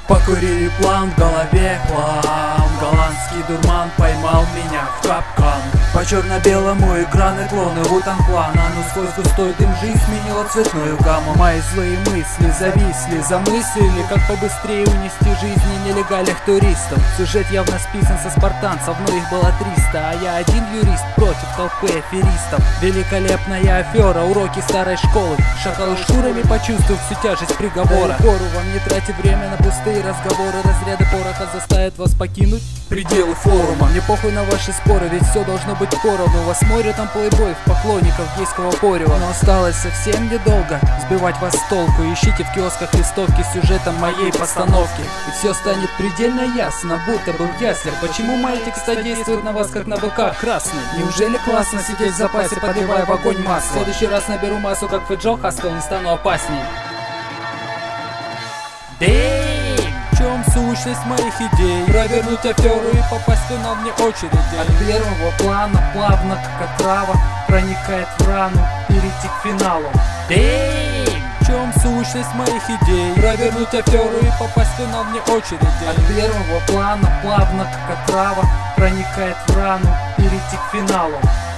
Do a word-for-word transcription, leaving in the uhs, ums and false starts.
Покурили план, в голове хлам. Голландский дурман поймал меня в капкан. По черно-белому экраны клоны Вутан Клана. Но сквозь густой дым жизнь сменила цветную гамму. Мои злые мысли зависли, замыслили, как побыстрее унести жизни нелегальных туристов. Сюжет явно списан со спартанцев, но их было триста. А я один юрист против толпы аферистов. Великолепная афера, уроки старой школы. Шакалы шкурами почувствуют всю тяжесть приговора. Пору вам не тратить время на пустые разговоры. Разряды пороха заставят вас покинуть пределы форума. Мне похуй на ваши споры, ведь все должно быть поровну. Вас море там плейбоев, поклонников гейского порева. Но осталось совсем недолго сбивать вас с толку. Ищите в киосках листовки с сюжетом моей постановки, и все станет предельно ясно, будто бы в яслях. Почему мои текста действуют на вас как на быка красный? Неужели классно сидеть в запасе, подливая в огонь масло? В следующий раз наберу массу, как Фэджо Хаскал, не стану опасней. Дэйм! В чем сущность моих идей? Провернуть аферу и попасть в финал вне очереди. От первого плана плавно, как отрава, проникает в рану, перейти к финалу. Дэйм! В чем сущность моих идей? Провернуть аферу и попасть в финал вне очереди. От первого плана плавно, как отрава, проникает в рану, перейти к финалу.